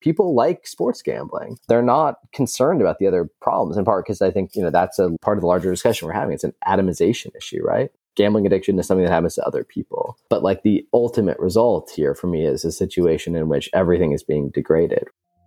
people like sports gambling. They're not concerned about the other problems, in part because I think, that's a part of the larger discussion we're having. It's an atomization issue, right? Gambling addiction is something that happens to other people. But like the ultimate result here for me is a situation in which everything is being degraded.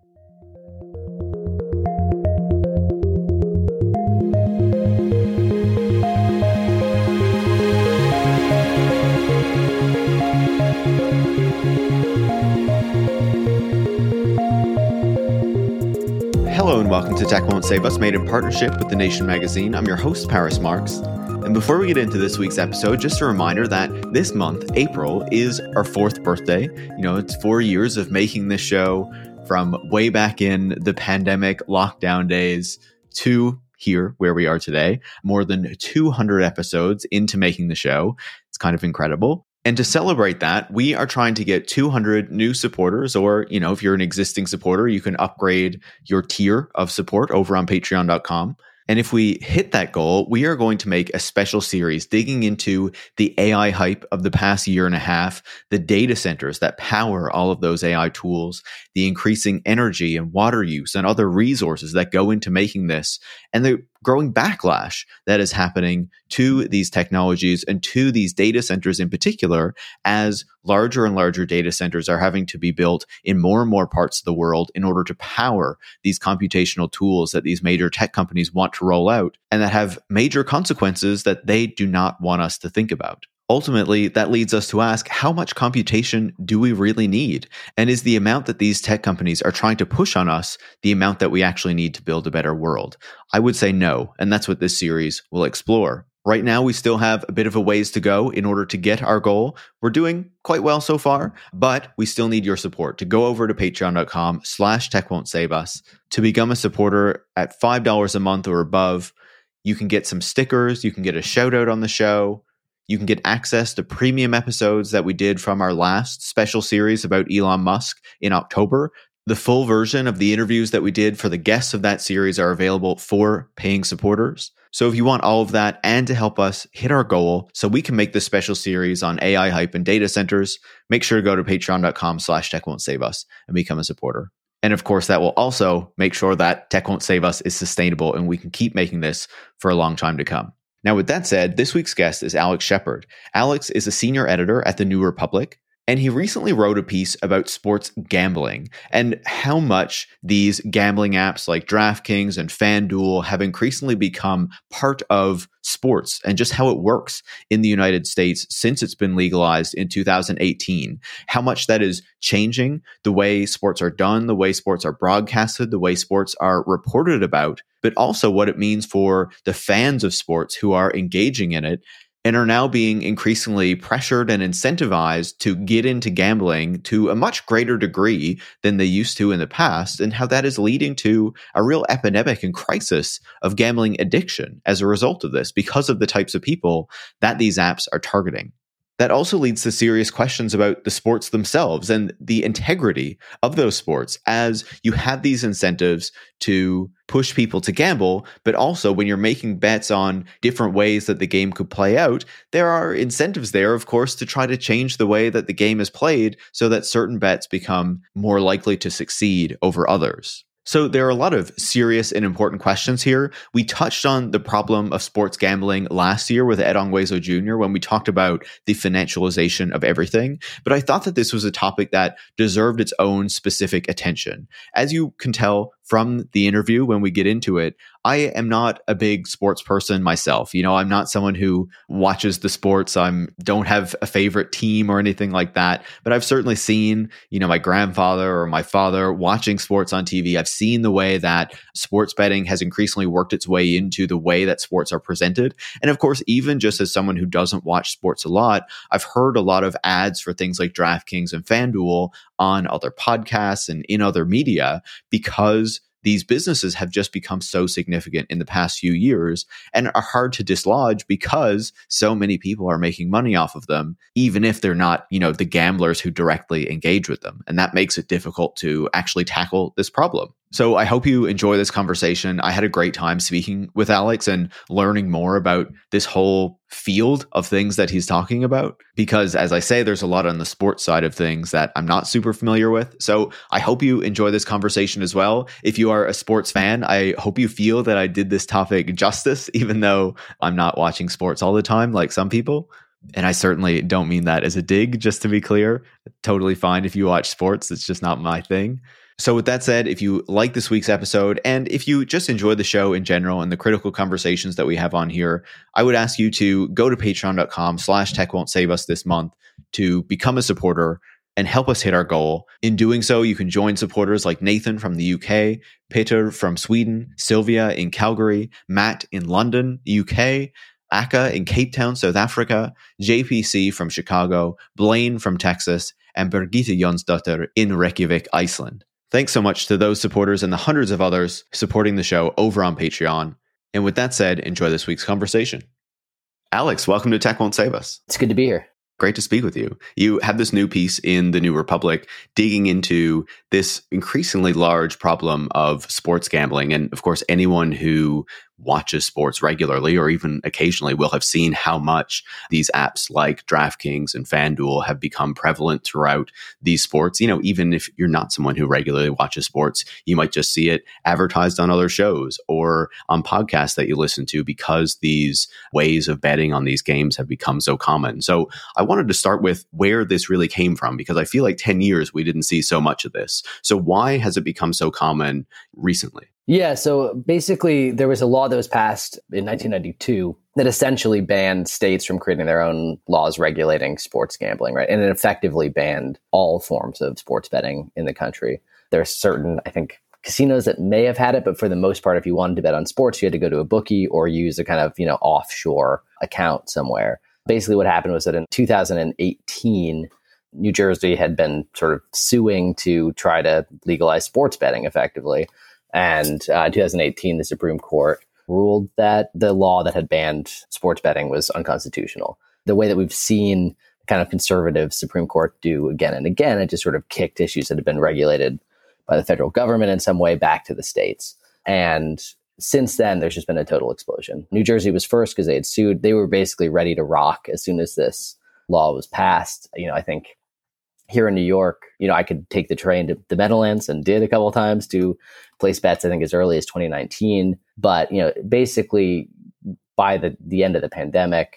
Hello and welcome to Tech Won't Save Us, made in partnership with The Nation magazine. I'm your host, Paris Marks. And before we get into this week's episode, just a reminder that this month, April, is our 4th birthday. It's 4 years of making this show from way back in the pandemic lockdown days to here where we are today. More than 200 episodes into making the show. It's kind of incredible. And to celebrate that, we are trying to get 200 new supporters, or, if you're an existing supporter, you can upgrade your tier of support over on patreon.com. And if we hit that goal, we are going to make a special series digging into the AI hype of the past year and a half, the data centers that power all of those AI tools, the increasing energy and water use and other resources that go into making this, and the growing backlash that is happening to these technologies and to these data centers in particular, as larger and larger data centers are having to be built in more and more parts of the world in order to power these computational tools that these major tech companies want to roll out, and that have major consequences that they do not want us to think about. Ultimately, that leads us to ask, how much computation do we really need? And is the amount that these tech companies are trying to push on us the amount that we actually need to build a better world? I would say no, and that's what this series will explore. Right now, we still have a bit of a ways to go in order to get our goal. We're doing quite well so far, but we still need your support. To go over to patreon.com/techwon'tsavus to become a supporter at $5 a month or above. You can get some stickers, you can get a shout out on the show, you can get access to premium episodes that we did from our last special series about Elon Musk in October. The full version of the interviews that we did for the guests of that series are available for paying supporters. So if you want all of that and to help us hit our goal so we can make this special series on AI hype and data centers, make sure to go to patreon.com/techwon'tsavus and become a supporter. And of course, that will also make sure that Tech Won't Save Us is sustainable and we can keep making this for a long time to come. Now, with that said, this week's guest is Alex Shepard. Alex is a senior editor at The New Republic, and he recently wrote a piece about sports gambling and how much these gambling apps like DraftKings and FanDuel have increasingly become part of sports and just how it works in the United States since it's been legalized in 2018. How much that is changing the way sports are done, the way sports are broadcasted, the way sports are reported about, but also what it means for the fans of sports who are engaging in it and are now being increasingly pressured and incentivized to get into gambling to a much greater degree than they used to in the past, and how that is leading to a real epidemic and crisis of gambling addiction as a result of this, because of the types of people that these apps are targeting. That also leads to serious questions about the sports themselves and the integrity of those sports, as you have these incentives to push people to gamble, but also when you're making bets on different ways that the game could play out, there are incentives there, of course, to try to change the way that the game is played so that certain bets become more likely to succeed over others. So there are a lot of serious and important questions here. We touched on the problem of sports gambling last year with Ed Ongwezo Jr. when we talked about the financialization of everything, but I thought that this was a topic that deserved its own specific attention. As you can tell from the interview when we get into it, I am not a big sports person myself. I'm not someone who watches the sports. Don't have a favorite team or anything like that. But I've certainly seen, my grandfather or my father watching sports on TV. I've seen the way that sports betting has increasingly worked its way into the way that sports are presented. And of course, even just as someone who doesn't watch sports a lot, I've heard a lot of ads for things like DraftKings and FanDuel on other podcasts and in other media, because these businesses have just become so significant in the past few years and are hard to dislodge because so many people are making money off of them, even if they're not, the gamblers who directly engage with them. And that makes it difficult to actually tackle this problem. So I hope you enjoy this conversation. I had a great time speaking with Alex and learning more about this whole field of things that he's talking about. Because as I say, there's a lot on the sports side of things that I'm not super familiar with. So I hope you enjoy this conversation as well. If you are a sports fan, I hope you feel that I did this topic justice, even though I'm not watching sports all the time like some people. And I certainly don't mean that as a dig, just to be clear. Totally fine if you watch sports. It's just not my thing. So with that said, if you like this week's episode, and if you just enjoy the show in general and the critical conversations that we have on here, I would ask you to go to patreon.com/techwon'tsave-us this month to become a supporter and help us hit our goal. In doing so, you can join supporters like Nathan from the UK, Peter from Sweden, Sylvia in Calgary, Matt in London, UK, Aka in Cape Town, South Africa, JPC from Chicago, Blaine from Texas, and Birgitte Jonsdottir in Reykjavik, Iceland. Thanks so much to those supporters and the hundreds of others supporting the show over on Patreon. And with that said, enjoy this week's conversation. Alex, welcome to Tech Won't Save Us. It's good to be here. Great to speak with you. You have this new piece in the New Republic digging into this increasingly large problem of sports gambling. And of course, anyone who watches sports regularly or even occasionally will have seen how much these apps like DraftKings and FanDuel have become prevalent throughout these sports. You know, even if you're not someone who regularly watches sports, you might just see it advertised on other shows or on podcasts that you listen to because these ways of betting on these games have become so common. So I wanted to start with where this really came from, because I feel like 10 years we didn't see so much of this. So why has it become so common recently? Yeah, so basically there was a law that was passed in 1992 that essentially banned states from creating their own laws regulating sports gambling, right? And it effectively banned all forms of sports betting in the country. There are certain, I think, casinos that may have had it, but for the most part, if you wanted to bet on sports, you had to go to a bookie or use a kind of, offshore account somewhere. Basically what happened was that in 2018, New Jersey had been sort of suing to try to legalize sports betting effectively. And in 2018, the Supreme Court ruled that the law that had banned sports betting was unconstitutional. The way that we've seen kind of conservative Supreme Court do again and again, it just sort of kicked issues that had been regulated by the federal government in some way back to the states. And since then, there's just been a total explosion. New Jersey was first because they had sued. They were basically ready to rock as soon as this law was passed. I think here in New York, I could take the train to the Meadowlands and did a couple of times to place bets, I think, as early as 2019. But, basically by the end of the pandemic,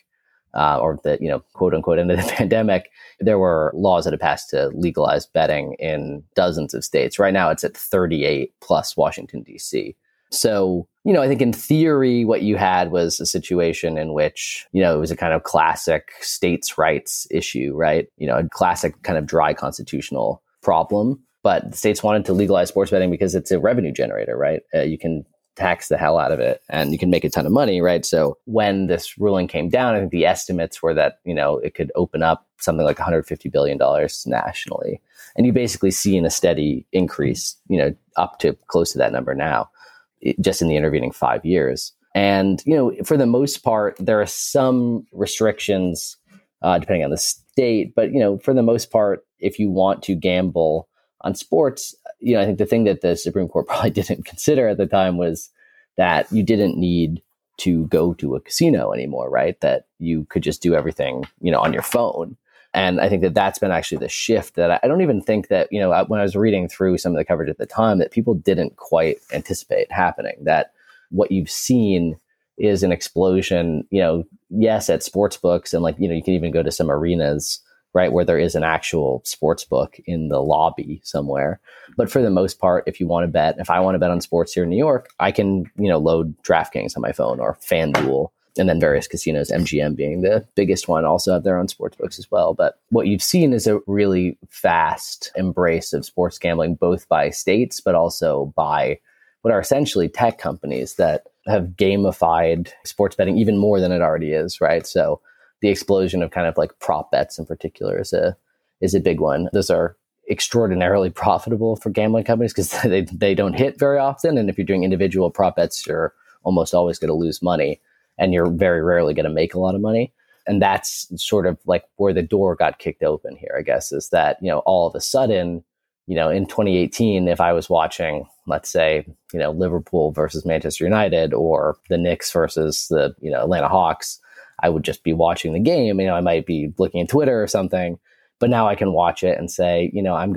or the, quote unquote end of the pandemic, there were laws that had passed to legalize betting in dozens of states. Right now it's at 38 plus Washington, D.C. So, I think in theory, what you had was a situation in which, it was a kind of classic states' rights issue, right? A classic kind of dry constitutional problem. But the states wanted to legalize sports betting because it's a revenue generator, right? You can tax the hell out of it and you can make a ton of money, right? So when this ruling came down, I think the estimates were that, it could open up something like $150 billion nationally. And you basically see a steady increase, up to close to that number now, just in the intervening 5 years. And, for the most part, there are some restrictions depending on the state. But, for the most part, if you want to gamble on sports, I think the thing that the Supreme Court probably didn't consider at the time was that you didn't need to go to a casino anymore, right? That you could just do everything, on your phone. And I think that that's been actually the shift that I don't even think that, when I was reading through some of the coverage at the time, that people didn't quite anticipate happening, that what you've seen is an explosion, yes, at sports books. And you can even go to some arenas, right, where there is an actual sports book in the lobby somewhere. But for the most part, if you want to bet, if I want to bet on sports here in New York, I can, load DraftKings on my phone or FanDuel. And then various casinos, MGM being the biggest one, also have their own sports books as well. But what you've seen is a really fast embrace of sports gambling, both by states, but also by what are essentially tech companies that have gamified sports betting even more than it already is, right? So the explosion of kind of like prop bets in particular is a big one. Those are extraordinarily profitable for gambling companies because they don't hit very often. And if you're doing individual prop bets, you're almost always going to lose money. And you're very rarely going to make a lot of money. And that's sort of like where the door got kicked open here, I guess, is that, all of a sudden, in 2018, if I was watching, let's say, Liverpool versus Manchester United or the Knicks versus the, Atlanta Hawks, I would just be watching the game. I might be looking at Twitter or something, but now I can watch it and say,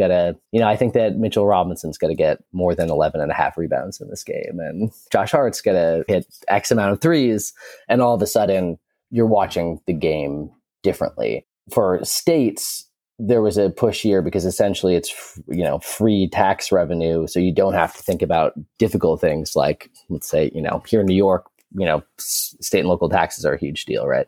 I think that Mitchell Robinson's going to get more than 11 and a half rebounds in this game. And Josh Hart's going to hit X amount of threes. And all of a sudden you're watching the game differently. For states, there was a push here because essentially it's, free tax revenue. So you don't have to think about difficult things like, let's say, here in New York, state and local taxes are a huge deal, right?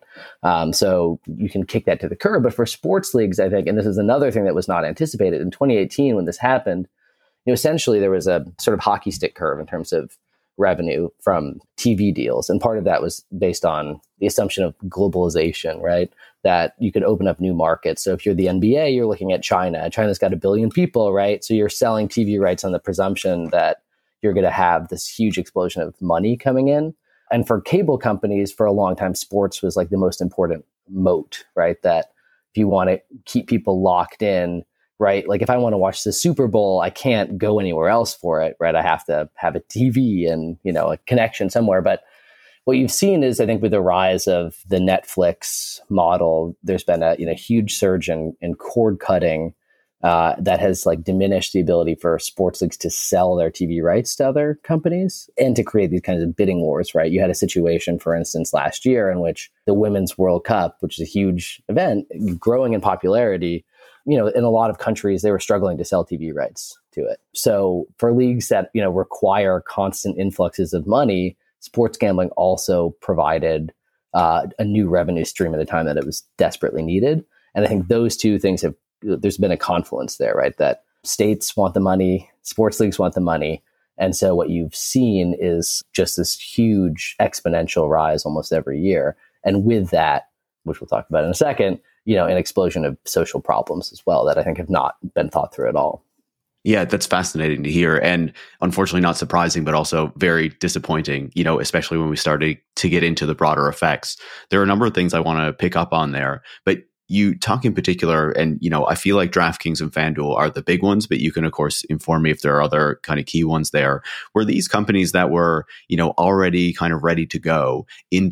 So you can kick that to the curb. But for sports leagues, I think, and this is another thing that was not anticipated in 2018 when this happened, essentially there was a sort of hockey stick curve in terms of revenue from TV deals. And part of that was based on the assumption of globalization, right? That you could open up new markets. So if you're the NBA, you're looking at China. China's got 1 billion people, right? So you're selling TV rights on the presumption that you're going to have this huge explosion of money coming in. And for cable companies, for a long time, sports was like the most important moat, right? That if you want to keep people locked in, right? Like if I want to watch the Super Bowl, I can't go anywhere else for it, right? I have to have a TV and, a connection somewhere. But what you've seen is, I think, with the rise of the Netflix model, there's been a huge surge in cord cutting that has diminished the ability for sports leagues to sell their TV rights to other companies and to create these kinds of bidding wars, right? You had a situation, for instance, last year in which the Women's World Cup, which is a huge event, growing in popularity, in a lot of countries, they were struggling to sell TV rights to it. So for leagues that, require constant influxes of money, sports gambling also provided a new revenue stream at a time that it was desperately needed. And I think those two things there's been a confluence there, right? That states want the money, sports leagues want the money. And so what you've seen is just this huge exponential rise almost every year. And with that, which we'll talk about in a second, an explosion of social problems as well that I think have not been thought through at all. Yeah, that's fascinating to hear. And unfortunately not surprising, but also very disappointing, especially when we started to get into the broader effects. There are a number of things I want to pick up on there, but you talk in particular, and I feel like DraftKings and FanDuel are the big ones, but you can of course inform me if there are other kind of key ones there. Were these companies that were, already kind of ready to go in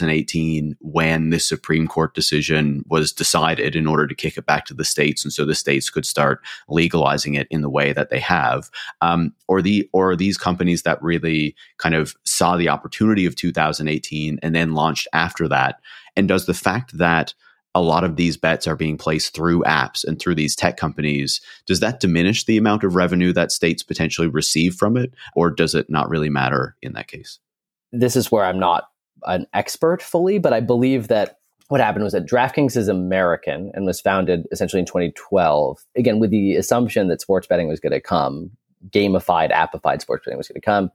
2018 when this Supreme Court decision was decided in order to kick it back to the states, and so the states could start legalizing it in the way that they have, or are these companies that really kind of saw the opportunity of 2018 and then launched after that? And does the fact that a lot of these bets are being placed through apps and through these tech companies, does that diminish the amount of revenue that states potentially receive from it? Or does it not really matter in that case? This is where I'm not an expert fully, but I believe that what happened was that DraftKings is American and was founded essentially in 2012, again, with the assumption that sports betting was going to come, gamified, appified sports betting was going to come.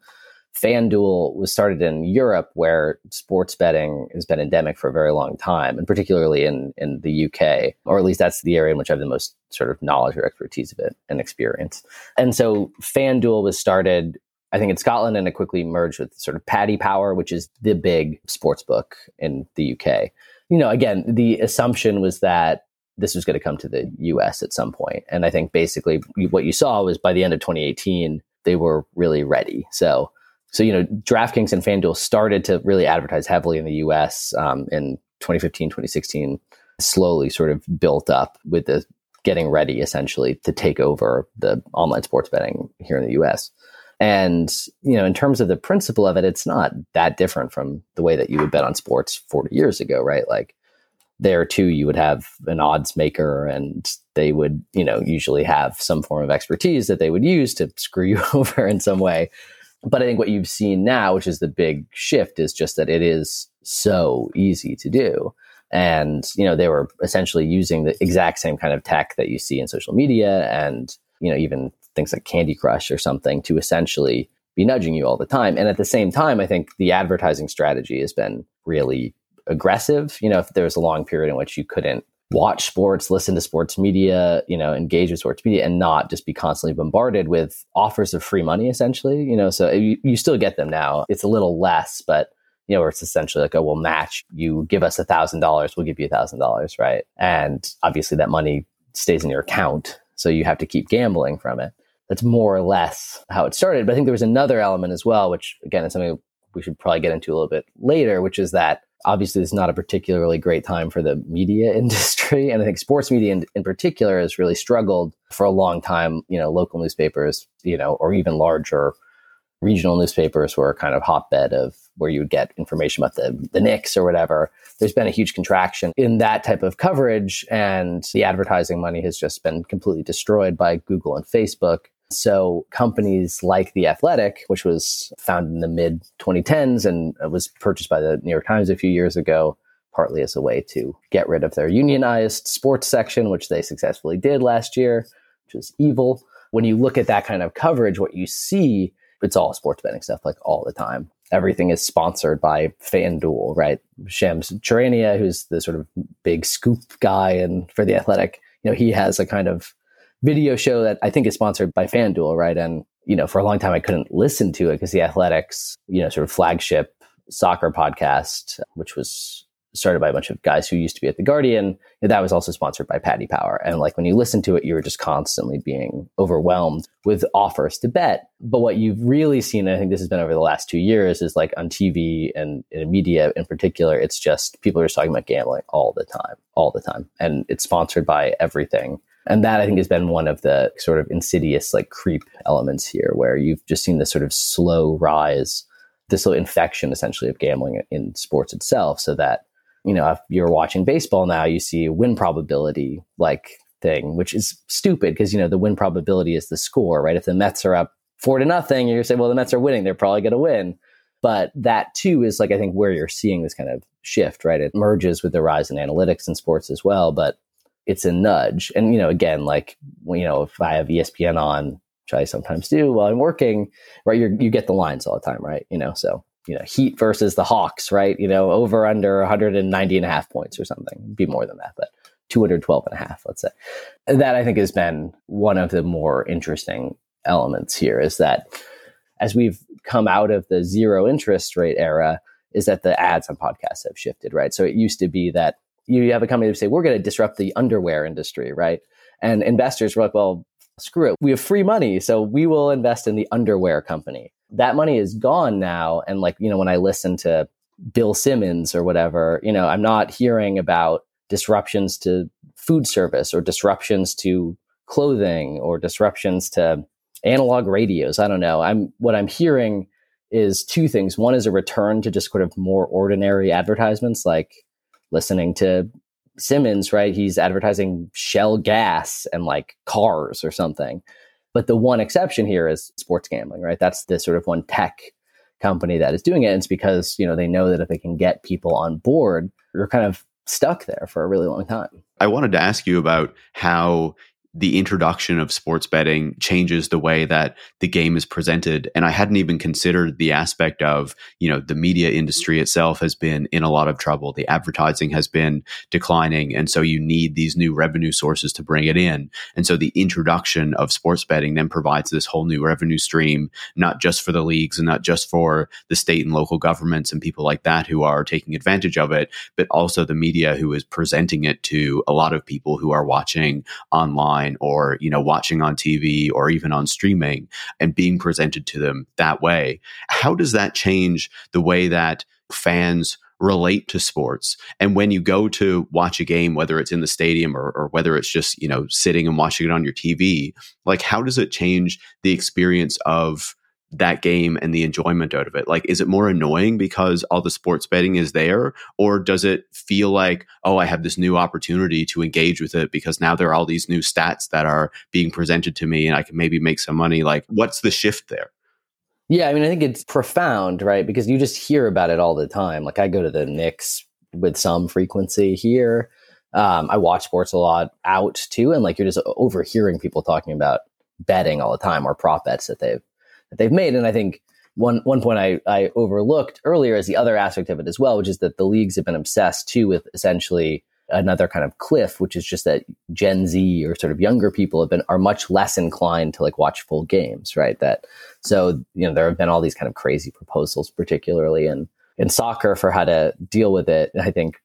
FanDuel was started in Europe, where sports betting has been endemic for a very long time, and particularly in the UK, or at least that's the area in which I have the most sort of knowledge or expertise of it and experience. And so FanDuel was started, I think, in Scotland, and it quickly merged with sort of Paddy Power, which is the big sports book in the UK. Again, the assumption was that this was going to come to the US at some point. And I think basically what you saw was by the end of 2018, they were really ready. So DraftKings and FanDuel started to really advertise heavily in the US in 2015, 2016, slowly sort of built up with the getting ready essentially to take over the online sports betting here in the US. And, in terms of the principle of it, it's not that different from the way that you would bet on sports 40 years ago, right? Like there too, you would have an odds maker and they would, usually have some form of expertise that they would use to screw you over in some way. But I think what you've seen now, which is the big shift, is just that it is so easy to do. And, they were essentially using the exact same kind of tech that you see in social media and, even things like Candy Crush or something to essentially be nudging you all the time. And at the same time, I think the advertising strategy has been really aggressive. If there was a long period in which you couldn't watch sports, listen to sports media, engage with sports media and not just be constantly bombarded with offers of free money, essentially, so you still get them now. It's a little less, but, where it's essentially like, oh, we'll match, you give us $1,000, we'll give you $1,000, right? And obviously that money stays in your account. So you have to keep gambling from it. That's more or less how it started. But I think there was another element as well, which again is something we should probably get into a little bit later, which is that obviously it's not a particularly great time for the media industry. And I think sports media in particular has really struggled for a long time. Local newspapers, or even larger regional newspapers were a kind of hotbed of where you would get information about the Knicks or whatever. There's been a huge contraction in that type of coverage, and the advertising money has just been completely destroyed by Google and Facebook. So companies like The Athletic, which was founded in the mid 2010s and was purchased by the New York Times a few years ago, partly as a way to get rid of their unionized sports section, which they successfully did last year, which was evil. When you look at that kind of coverage, what you see, it's all sports betting stuff, like all the time. Everything is sponsored by FanDuel, right? Shams Charania, who's the sort of big scoop guy for The Athletic, he has a kind of video show that I think is sponsored by FanDuel, right? And, for a long time I couldn't listen to it because The Athletic's, sort of flagship soccer podcast, which was started by a bunch of guys who used to be at The Guardian, that was also sponsored by Paddy Power. And like when you listen to it, you were just constantly being overwhelmed with offers to bet. But what you've really seen, and I think this has been over the last 2 years, is like on TV and in media in particular, it's just people are just talking about gambling all the time. And it's sponsored by everything. And that I think has been one of the sort of insidious like creep elements here, where you've just seen this sort of slow rise, this slow infection essentially of gambling in sports itself, so that, if you're watching baseball now, you see a win probability like thing, which is stupid because, the win probability is the score, right? If the Mets are up 4-0, you're going to say, well, the Mets are winning, they're probably going to win. But that too is like, I think where you're seeing this kind of shift, right? It merges with the rise in analytics in sports as well, but it's a nudge. And, again, like, if I have ESPN on, which I sometimes do while I'm working, right, you get the lines all the time, right? So, Heat versus the Hawks, right? Over under 190.5 points or something. It'd be more than that, but 212.5, let's say. That I think has been one of the more interesting elements here, is that as we've come out of the zero interest rate era, is that the ads on podcasts have shifted, right? So it used to be that you have a company that say, we're going to disrupt the underwear industry, right? And investors were like, well, screw it. We have free money, so we will invest in the underwear company. That money is gone now. And like, when I listen to Bill Simmons or whatever, I'm not hearing about disruptions to food service or disruptions to clothing or disruptions to analog radios. I don't know. What I'm hearing is two things. One is a return to just sort of more ordinary advertisements, like listening to Simmons, right? He's advertising Shell gas and like cars or something. But the one exception here is sports gambling, right? That's the sort of one tech company that is doing it. And it's because, they know that if they can get people on board, you're kind of stuck there for a really long time. I wanted to ask you about how the introduction of sports betting changes the way that the game is presented. And I hadn't even considered the aspect of, the media industry itself has been in a lot of trouble. The advertising has been declining. And so you need these new revenue sources to bring it in. And so the introduction of sports betting then provides this whole new revenue stream, not just for the leagues and not just for the state and local governments and people like that who are taking advantage of it, but also the media who is presenting it to a lot of people who are watching online or, watching on TV or even on streaming and being presented to them that way. How does that change the way that fans relate to sports? And when you go to watch a game, whether it's in the stadium or whether it's just, sitting and watching it on your TV, like how does it change the experience of that game and the enjoyment out of it? Like, is it more annoying because all the sports betting is there? Or does it feel like, oh, I have this new opportunity to engage with it because now there are all these new stats that are being presented to me and I can maybe make some money? Like, what's the shift there? Yeah, I mean, I think it's profound, right? Because you just hear about it all the time. Like, I go to the Knicks with some frequency here. I watch sports a lot out too. And like, you're just overhearing people talking about betting all the time or prop bets that they've made. And I think one point I overlooked earlier is the other aspect of it as well, which is that the leagues have been obsessed too with essentially another kind of cliff, which is just that Gen Z or sort of younger people are much less inclined to like watch full games, right? So there have been all these kind of crazy proposals, particularly in soccer, for how to deal with it. And I think the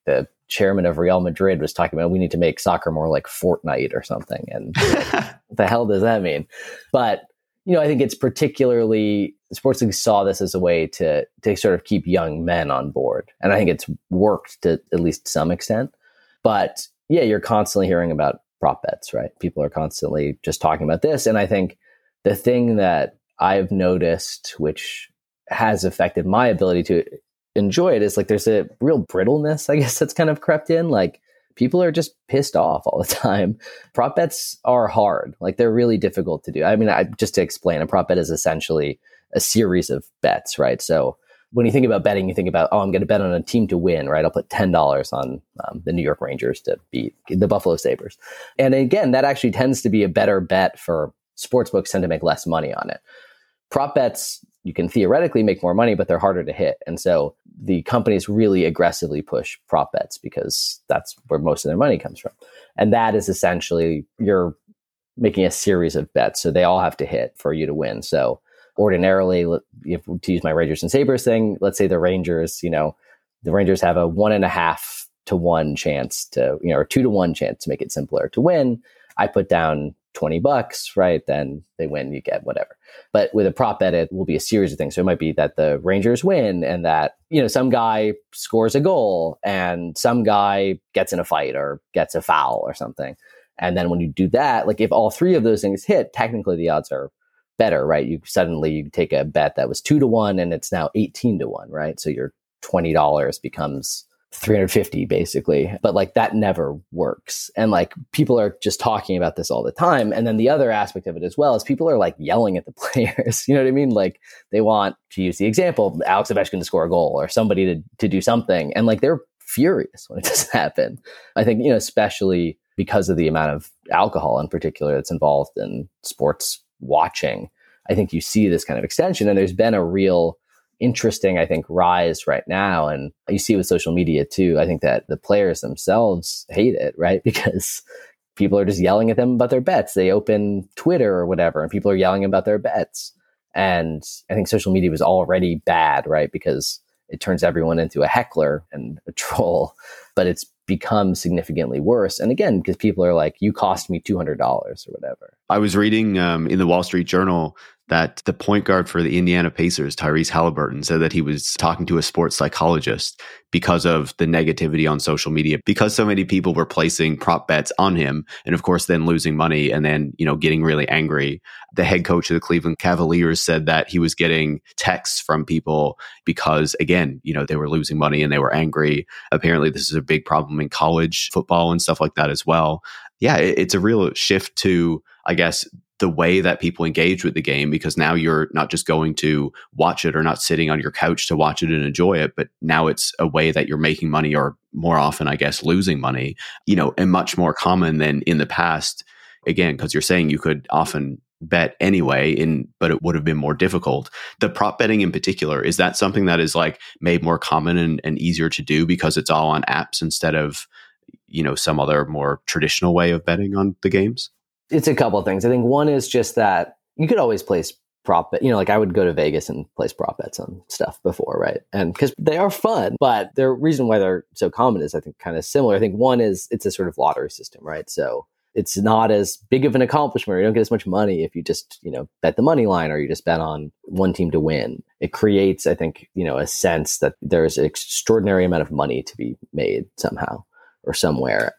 chairman of Real Madrid was talking about we need to make soccer more like Fortnite or something. And what the hell does that mean? But, I think it's particularly, sports league saw this as a way to sort of keep young men on board. And I think it's worked to at least some extent. But yeah, you're constantly hearing about prop bets, right? People are constantly just talking about this. And I think the thing that I've noticed, which has affected my ability to enjoy it, is like there's a real brittleness, I guess, that's kind of crept in. Like people are just pissed off all the time. Prop bets are hard. Like they're really difficult to do. I mean, just to explain, a prop bet is essentially a series of bets, right? So when you think about betting, you think about, I'm going to bet on a team to win, right? I'll put $10 on the New York Rangers to beat the Buffalo Sabres. And again, that actually tends to be a better bet for sportsbooks tend to make less money on it. Prop bets, you can theoretically make more money, but they're harder to hit. And so the companies really aggressively push prop bets because that's where most of their money comes from. And that is essentially, you're making a series of bets. So they all have to hit for you to win. So ordinarily, if to use my Rangers and Sabres thing, let's say the Rangers, the Rangers have a 1.5 to 1 chance to, or 2 to 1 chance to make it simpler to win. I put down $20, right? Then they win, you get whatever. But with a prop bet, it will be a series of things. So it might be that the Rangers win and that, some guy scores a goal and some guy gets in a fight or gets a foul or something. And then when you do that, like if all three of those things hit, technically the odds are better, right? You take a bet that was 2 to 1 and it's now 18 to 1, right? So your $20 becomes $350 basically. But like that never works. And like people are just talking about this all the time. And then the other aspect of it as well is people are like yelling at the players. You know what I mean? Like they want, to use the example, Alex Ovechkin to score a goal or somebody to do something. And like they're furious when it doesn't happen. I think, especially because of the amount of alcohol in particular that's involved in sports watching, I think you see this kind of extension. And there's been a real interesting, I think, rise right now. And you see with social media too. I think that the players themselves hate it, right? Because people are just yelling at them about their bets. They open Twitter or whatever, and people are yelling about their bets. And I think social media was already bad, right? Because it turns everyone into a heckler and a troll, but it's become significantly worse. And again, because people are like, you cost me $200 or whatever. I was reading in the Wall Street Journal that the point guard for the Indiana Pacers, Tyrese Halliburton, said that he was talking to a sports psychologist because of the negativity on social media, because so many people were placing prop bets on him and of course then losing money and then, getting really angry. The head coach of the Cleveland Cavaliers said that he was getting texts from people because, again, they were losing money and they were angry. Apparently this is a big problem in college football and stuff like that as well. Yeah, it's a real shift to, I guess, the way that people engage with the game, because now you're not just going to watch it or not sitting on your couch to watch it and enjoy it, but now it's a way that you're making money, or more often, I guess, losing money, and much more common than in the past. Again, because you're saying you could often bet anyway, but it would have been more difficult. The prop betting in particular, is that something that is like made more common and easier to do because it's all on apps instead of, some other more traditional way of betting on the games? It's a couple of things. I think one is just that you could always place prop bet. Like I would go to Vegas and place prop bets on stuff before, right? And because they are fun, but the reason why they're so common is I think kind of similar. I think one is it's a sort of lottery system, right? So it's not as big of an accomplishment. You don't get as much money if you just, bet the money line or you just bet on one team to win. It creates, I think, a sense that there's an extraordinary amount of money to be made somehow or somewhere.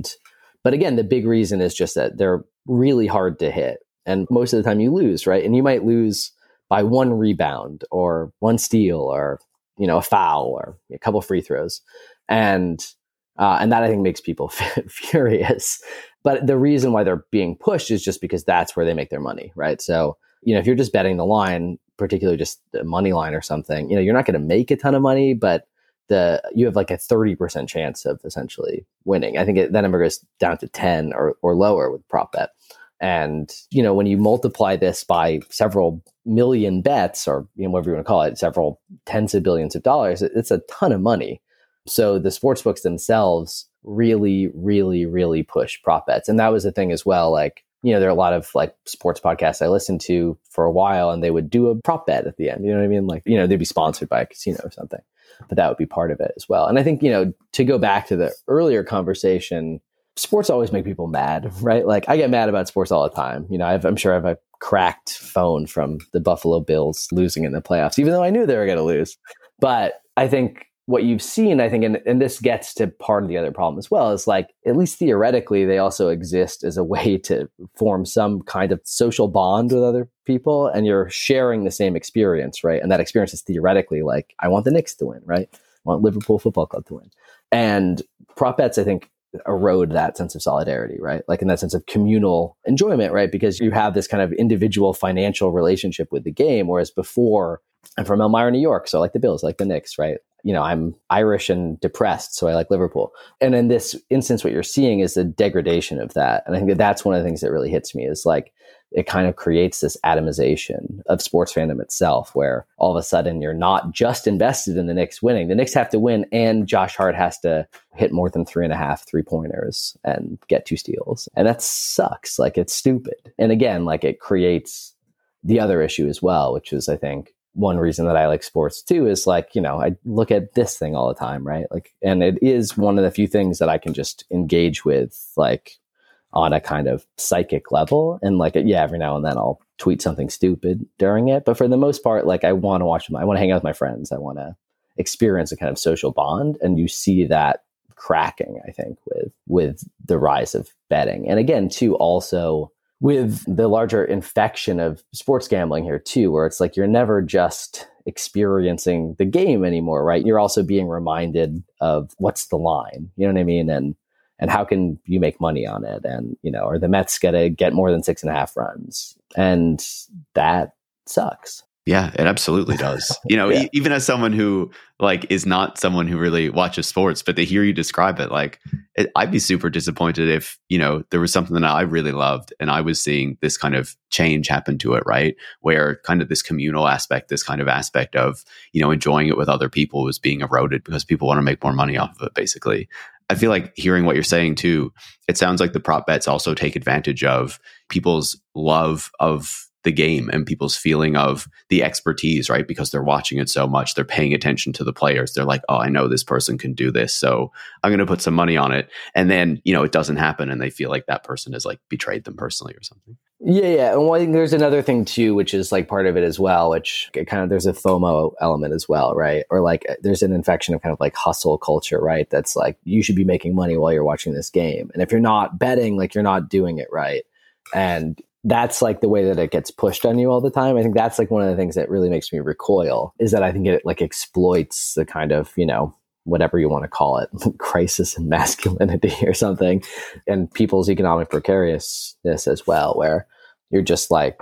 But again, the big reason is just that they're really hard to hit. And most of the time you lose, right? And you might lose by one rebound or one steal or, a foul or a couple free throws. And that I think makes people furious. But the reason why they're being pushed is just because that's where they make their money, right? So, if you're just betting the line, particularly just the money line or something, you're not going to make a ton of money, but you have like a 30% chance of essentially winning. I think that number goes down to 10 or lower with prop bet. And, when you multiply this by several million bets or, whatever you want to call it, several tens of billions of dollars, it's a ton of money. So the sportsbooks themselves really, really, really push prop bets. And that was the thing as well. Like there are a lot of like sports podcasts I listened to for a while, and they would do a prop bet at the end. You know what I mean? Like, they'd be sponsored by a casino or something, but that would be part of it as well. And I think, to go back to the earlier conversation, sports always make people mad, right? Like, I get mad about sports all the time. I'm sure I have a cracked phone from the Buffalo Bills losing in the playoffs, even though I knew they were going to lose. But I think what you've seen, I think, and this gets to part of the other problem as well, is like, at least theoretically, they also exist as a way to form some kind of social bond with other people, and you're sharing the same experience, right? And that experience is theoretically like, I want the Knicks to win, right? I want Liverpool Football Club to win. And prop bets, I think, erode that sense of solidarity, right? Like in that sense of communal enjoyment, right? Because you have this kind of individual financial relationship with the game, whereas before, I'm from Elmira, New York, so I like the Bills, I like the Knicks, right? I'm Irish and depressed, so I like Liverpool. And in this instance, what you're seeing is the degradation of that. And I think that's one of the things that really hits me, is like, it kind of creates this atomization of sports fandom itself, where all of a sudden you're not just invested in the Knicks winning. The Knicks have to win, and Josh Hart has to hit more than 3.5 3-pointers and get 2 steals. And that sucks. Like, it's stupid. And again, like, it creates the other issue as well, which is, I think, one reason that I like sports too, is like, I look at this thing all the time, right? Like, and it is one of the few things that I can just engage with, like, on a kind of psychic level. And like, every now and then I'll tweet something stupid during it. But for the most part, like, I want to watch them. I want to hang out with my friends. I want to experience a kind of social bond. And you see that cracking, I think, with the rise of betting. And again, too, also with the larger infection of sports gambling here too, where it's like, you're never just experiencing the game anymore, right? You're also being reminded of what's the line, you know what I mean? And how can you make money on it? And, are the Mets going to get more than 6.5 runs? And that sucks. Yeah, it absolutely does. Yeah. Even as someone who like is not someone who really watches sports, but to hear you describe it, like, I'd be super disappointed if, there was something that I really loved and I was seeing this kind of change happen to it, right? Where kind of this communal aspect, this kind of aspect of, enjoying it with other people was being eroded because people want to make more money off of it, basically. I feel like hearing what you're saying too, it sounds like the prop bets also take advantage of people's love of the game and people's feeling of the expertise, right? Because they're watching it so much, they're paying attention to the players. They're like, oh, I know this person can do this, so I'm going to put some money on it. And then, it doesn't happen, and they feel like that person has like betrayed them personally or something. Yeah. And I think there's another thing too, which is like part of it as well, which kind of, there's a FOMO element as well, right? Or like, there's an infection of kind of like hustle culture, right? That's like, you should be making money while you're watching this game. And if you're not betting, like, you're not doing it right. And that's like the way that it gets pushed on you all the time. I think that's like one of the things that really makes me recoil, is that I think it like exploits the kind of, whatever you want to call it, crisis in masculinity or something, and people's economic precariousness as well, where you're just like,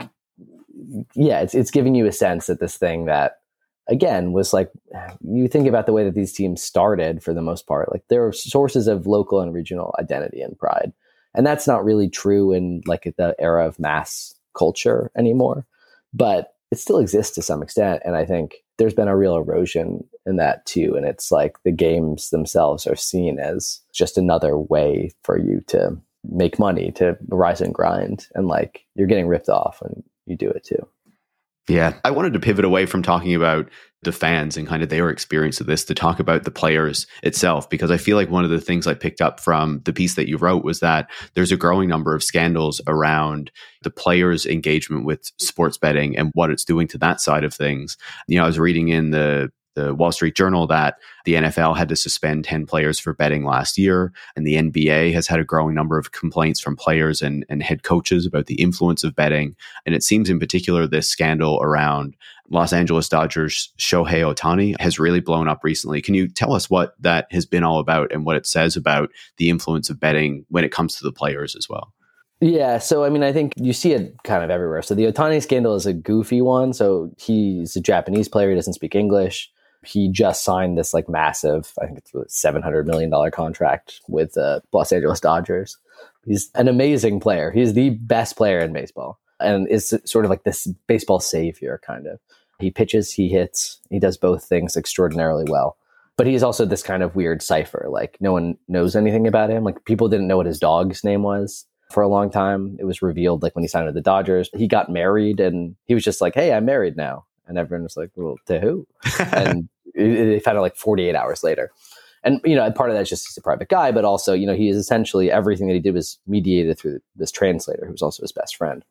it's giving you a sense that this thing that, again, was like, you think about the way that these teams started for the most part, like, there are sources of local and regional identity and pride. And that's not really true in like the era of mass culture anymore, but it still exists to some extent. And I think there's been a real erosion in that too. And it's like the games themselves are seen as just another way for you to make money, to rise and grind. And like, you're getting ripped off when you do it too. Yeah. I wanted to pivot away from talking about the fans and kind of their experience of this to talk about the players itself, because I feel like one of the things I picked up from the piece that you wrote was that there's a growing number of scandals around the players' engagement with sports betting and what it's doing to that side of things. I was reading in the Wall Street Journal that the NFL had to suspend 10 players for betting last year, and the NBA has had a growing number of complaints from players and head coaches about the influence of betting. And it seems in particular this scandal around Los Angeles Dodgers Shohei Ohtani has really blown up recently. Can you tell us what that has been all about and what it says about the influence of betting when it comes to the players as well? Yeah. So, I mean, I think you see it kind of everywhere. So the Ohtani scandal is a goofy one. So he's a Japanese player. He doesn't speak English. He just signed this like massive, I think it's a $700 million contract with the Los Angeles Dodgers. He's an amazing player. He's the best player in baseball and is sort of like this baseball savior kind of. He pitches, he hits, he does both things extraordinarily well. But he's also this kind of weird cipher. Like, no one knows anything about him. Like, people didn't know what his dog's name was for a long time. It was revealed like when he signed with the Dodgers, he got married and he was just like, hey, I'm married now. And everyone was like, well, to who? And they found out like 48 hours later. And, part of that's just he's a private guy, but also, he is essentially everything that he did was mediated through this translator who was also his best friend.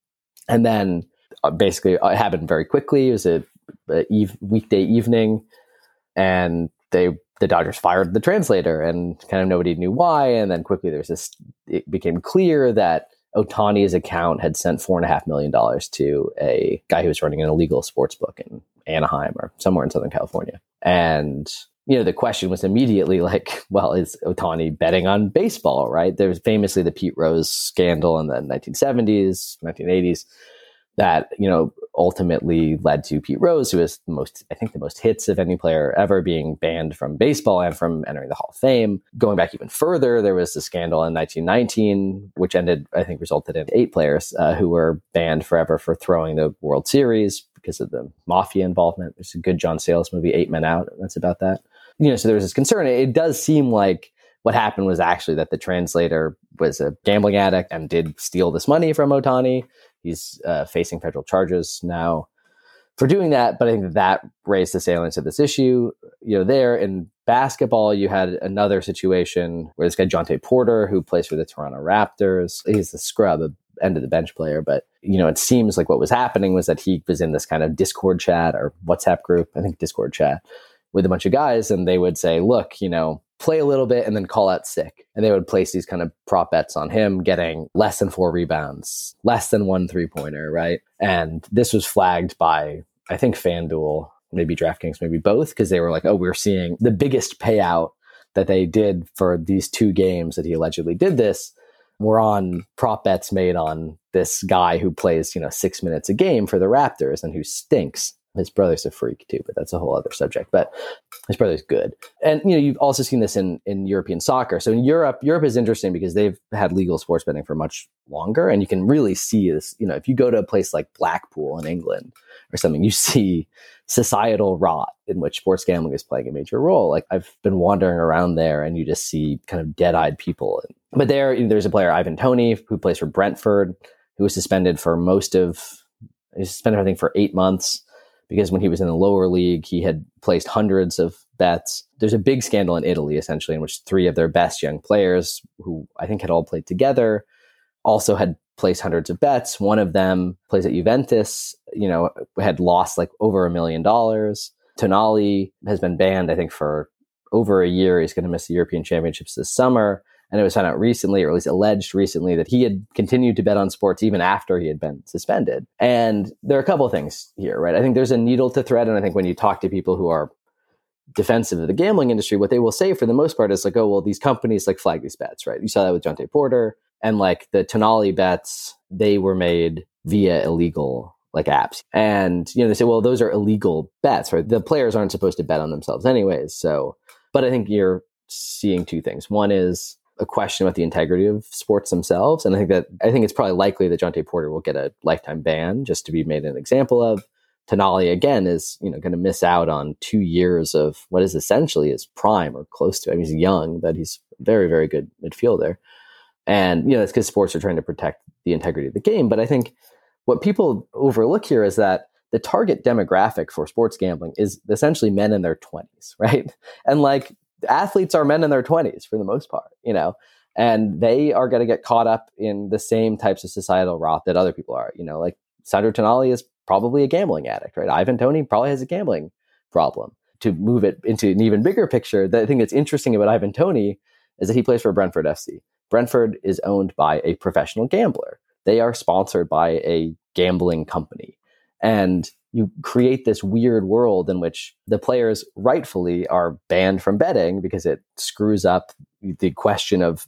And then basically it happened very quickly. It was a weekday evening and the Dodgers fired the translator and kind of nobody knew why. And then quickly it became clear that Ohtani's account had sent $4.5 million to a guy who was running an illegal sports book in Anaheim or somewhere in Southern California. And, the question was immediately like, well, is Ohtani betting on baseball, right? There's famously the Pete Rose scandal in the 1970s, 1980s that, ultimately led to Pete Rose, who is the most hits of any player ever, being banned from baseball and from entering the Hall of Fame. Going back even further, there was the scandal in 1919, which resulted in 8 players who were banned forever for throwing the World Series because of the mafia involvement. There's a good John Sayles movie, 8 Men Out. That's about that. So there was this concern. It does seem like what happened was actually that the translator was a gambling addict and did steal this money from Ohtani. He's facing federal charges now for doing that. But I think that raised the salience of this issue. There in basketball, you had another situation where this guy, Jontay Porter, who plays for the Toronto Raptors, he's the scrub, end of the bench player. But, it seems like what was happening was that he was in this kind of Discord chat or WhatsApp group, I think Discord chat, with a bunch of guys. And they would say, look, play a little bit and then call out sick. And they would place these kind of prop bets on him getting less than 4 rebounds, less than 1 3-pointer, right? And this was flagged by, I think, FanDuel, maybe DraftKings, maybe both, because they were like, oh, we're seeing the biggest payout that they did for these 2 games that he allegedly did this. We're on prop bets made on this guy who plays, 6 minutes a game for the Raptors and who stinks. His brother's a freak too, but that's a whole other subject. But his brother's good. And, you've also seen this in European soccer. So in Europe is interesting because they've had legal sports betting for much longer. And you can really see this, if you go to a place like Blackpool in England or something, you see societal rot in which sports gambling is playing a major role. Like I've been wandering around there and you just see kind of dead-eyed people. But there's a player, Ivan Toney, who plays for Brentford, who was suspended for I think for 8 months. Because when he was in the lower league, he had placed hundreds of bets. There's a big scandal in Italy, essentially, in which 3 of their best young players, who I think had all played together, also had placed hundreds of bets. One of them plays at Juventus, had lost like over $1 million. Tonali has been banned, I think, for over a year. He's going to miss the European Championships this summer. And it was found out recently, or at least alleged recently, that he had continued to bet on sports even after he had been suspended. And there are a couple of things here, right? I think there's a needle to thread. And I think when you talk to people who are defensive of the gambling industry, what they will say for the most part is like, oh, well, these companies like flag these bets, right? You saw that with Jontay Porter. And like the Tonali bets, they were made via illegal like apps. And, they say, well, those are illegal bets, right? The players aren't supposed to bet on themselves anyways. So, but I think you're seeing 2 things. One is a question about the integrity of sports themselves. And I think it's probably likely that Jontay Porter will get a lifetime ban just to be made an example of. Tonali, again, is going to miss out on 2 years of what is essentially his prime or close to it. I mean, he's young, but he's a very, very good midfielder. And, it's because sports are trying to protect the integrity of the game. But I think what people overlook here is that the target demographic for sports gambling is essentially men in their 20s, right? And like, athletes are men in their 20s for the most part, and they are going to get caught up in the same types of societal rot that other people are, like Sandro Tonali is probably a gambling addict, right? Ivan Toney probably has a gambling problem. To move it into an even bigger picture, the thing that's interesting about Ivan Toney is that he plays for Brentford FC. Brentford is owned by a professional gambler. They are sponsored by a gambling company. And you create this weird world in which the players rightfully are banned from betting because it screws up the question of,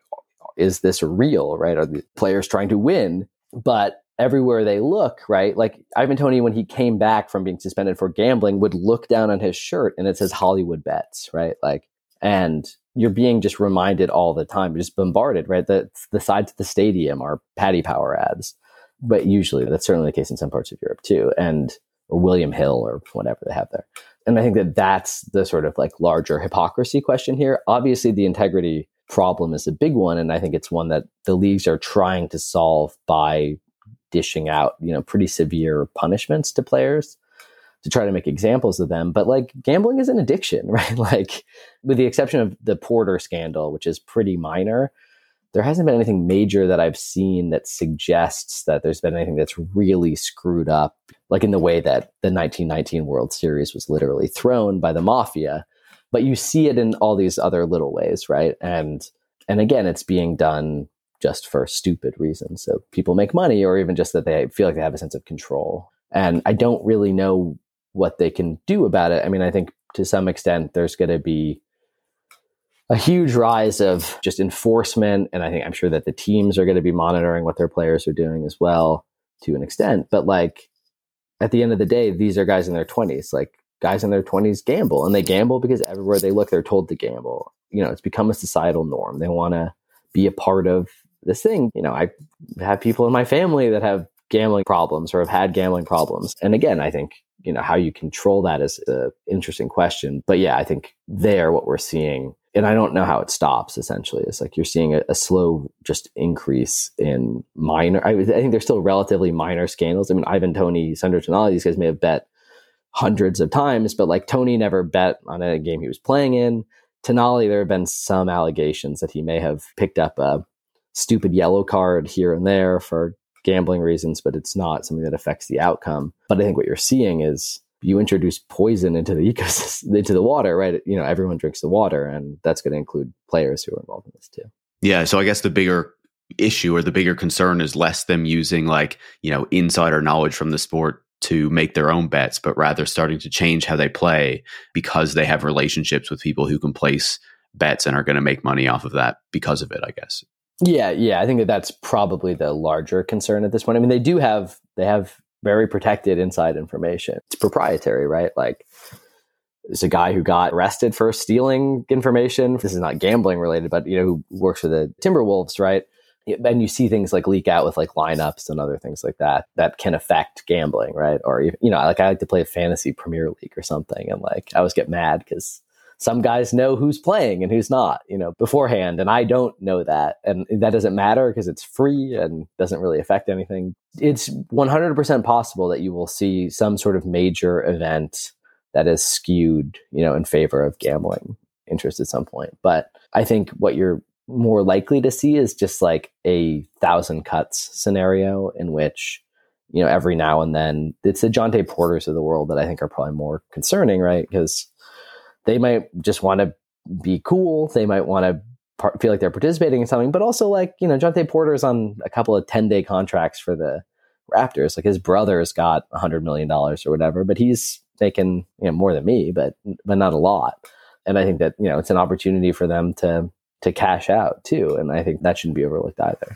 is this real, right? Are the players trying to win? But everywhere they look, right? Like Ivan Toney, when he came back from being suspended for gambling, would look down on his shirt and it says Hollywood Bets, right? Like, and you're being just reminded all the time, just bombarded, right? The sides of the stadium are Paddy Power ads. But usually that's certainly the case in some parts of Europe too, or William Hill or whatever they have there. And I think that that's the sort of like larger hypocrisy question here. Obviously, the integrity problem is a big one. And I think it's one that the leagues are trying to solve by dishing out, pretty severe punishments to players to try to make examples of them. But like gambling is an addiction, right? Like with the exception of the Porter scandal, which is pretty minor, there hasn't been anything major that I've seen that suggests that there's been anything that's really screwed up, like in the way that the 1919 World Series was literally thrown by the mafia. But you see it in all these other little ways, right? And again, it's being done just for stupid reasons. So people make money, or even just that they feel like they have a sense of control. And I don't really know what they can do about it. I mean, I think to some extent there's going to be a huge rise of just enforcement. And I'm sure that the teams are going to be monitoring what their players are doing as well to an extent. But like at the end of the day, these are guys in their 20s. Like guys in their 20s gamble, and they gamble because everywhere they look, they're told to gamble. It's become a societal norm. They want to be a part of this thing. I have people in my family that have gambling problems or have had gambling problems. And again, I think, how you control that is an interesting question. But yeah, I think what we're seeing, and I don't know how it stops, essentially. It's like you're seeing a slow just increase in minor. I think there's still relatively minor scandals. I mean, Ivan Toney, Sandro Tonali, these guys may have bet hundreds of times, but like Toney never bet on a game he was playing in. Tonali, there have been some allegations that he may have picked up a stupid yellow card here and there for gambling reasons, but it's not something that affects the outcome. But I think what you're seeing is you introduce poison into the ecosystem, into the water, right? Everyone drinks the water, and that's going to include players who are involved in this too. Yeah. So I guess the bigger issue or the bigger concern is less them using insider knowledge from the sport to make their own bets, but rather starting to change how they play because they have relationships with people who can place bets and are going to make money off of that because of it, I guess. Yeah. I think that's probably the larger concern at this point. I mean, they have very protected inside information. It's proprietary, right? Like there's a guy who got arrested for stealing information. This is not gambling related, but who works for the Timberwolves, right? And you see things like leak out with like lineups and other things like that can affect gambling, right? Or like I like to play a fantasy Premier League or something, and like I always get mad because some guys know who's playing and who's not, beforehand. And I don't know that. And that doesn't matter because it's free and doesn't really affect anything. It's 100% possible that you will see some sort of major event that is skewed, in favor of gambling interest at some point. But I think what you're more likely to see is just like a 1,000 cuts scenario in which, every now and then it's the Jonte Porters of the world that I think are probably more concerning, right? Because they might just want to be cool. They might want to feel like they're participating in something, but also like, Jonte Porter's on a couple of 10-day contracts for the Raptors. Like his brother's got $100 million or whatever, but he's making more than me, but not a lot. And I think that, it's an opportunity for them to cash out too. And I think that shouldn't be overlooked either.